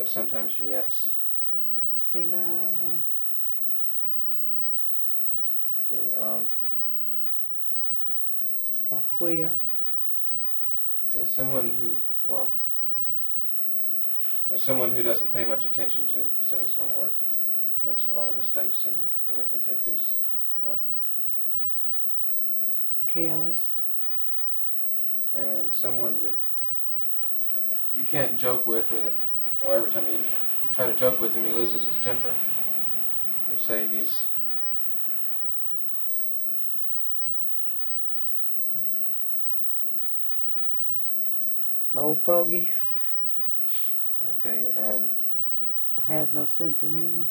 but sometimes she acts. Senile. Okay. Or queer. Okay, someone who doesn't pay much attention to, say, his homework, makes a lot of mistakes in arithmetic is what? Careless. And someone that you can't joke with it, or every time you try to joke with him, he loses his temper. You say he's Old fogey. okay, and Or has no sense of humor.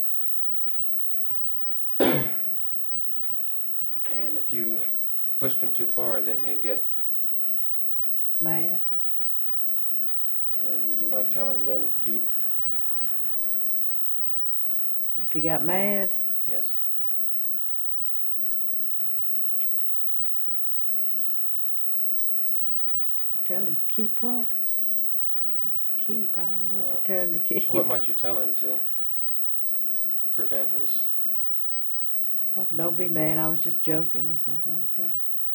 and if you pushed him too far, then he'd get Mad. and you might tell him then keep. If he got mad, Yes. tell him keep what? Keep. I don't know what you tell him to keep. What might you tell him to prevent his? Oh, don't be mad. I was just joking or something like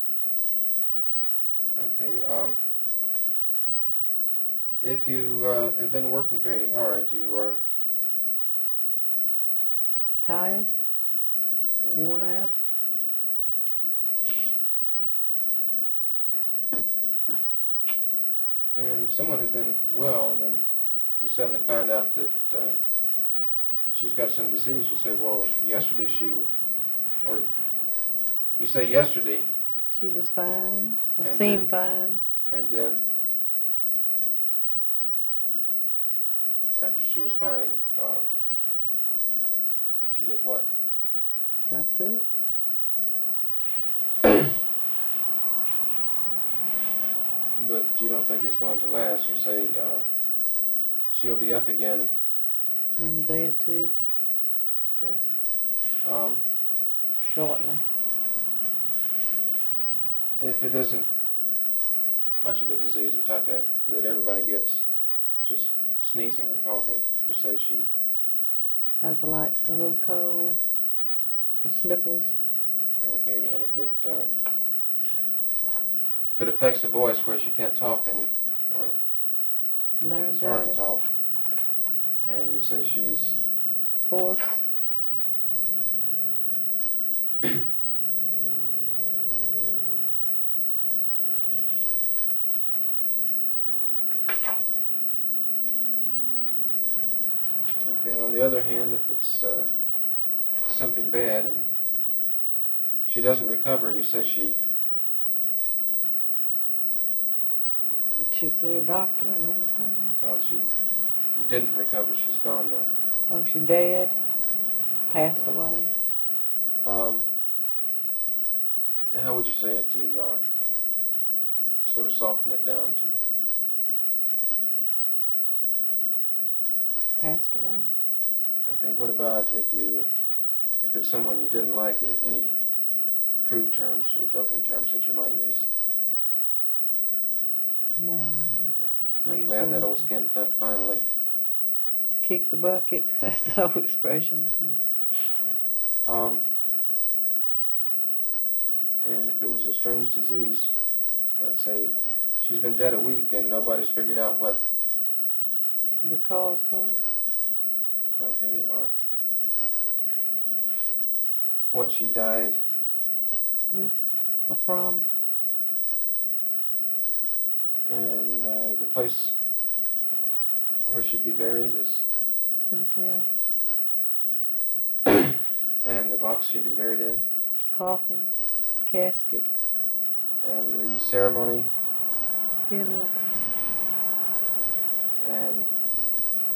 that. Okay. If you have been working very hard, you are Tired? okay, Worn out? and someone had been well, and then you suddenly find out that she's got some disease. You say, well, yesterday or you say yesterday, She was fine. Or And seemed then- fine. and then after she was fine, she did what? That's it. But you don't think it's going to last. You say she'll be up again. In a day or two. Okay. Um, Shortly. if it isn't much of a disease, the type that everybody gets, just sneezing and coughing, you say she. Has a little cold. Or sniffles. Okay, and if it affects the voice where she can't talk, then or it's hard to Laryngitis. talk, and you'd say she's. Hoarse. Okay. On the other hand, if it's something bad and she doesn't recover, you say she. Should see a doctor and everything. Well, she didn't recover. She's gone now. Oh, she dead? Passed away? Um, how would you say it to sort of soften it down to? Passed away? Okay. What about if it's someone you didn't like? Any crude terms or joking terms that you might use? No, I don't. I'm Use glad that those. old skinflint finally. Kick the bucket. That's the old expression. And if it was a strange disease, let's say she's been dead a week and nobody's figured out what. The cause was? Okay, or what she died. With? Or from? And the place where she'd be buried is. Cemetery. And the box she'd be buried in. Coffin. Casket. And the ceremony. Funeral. And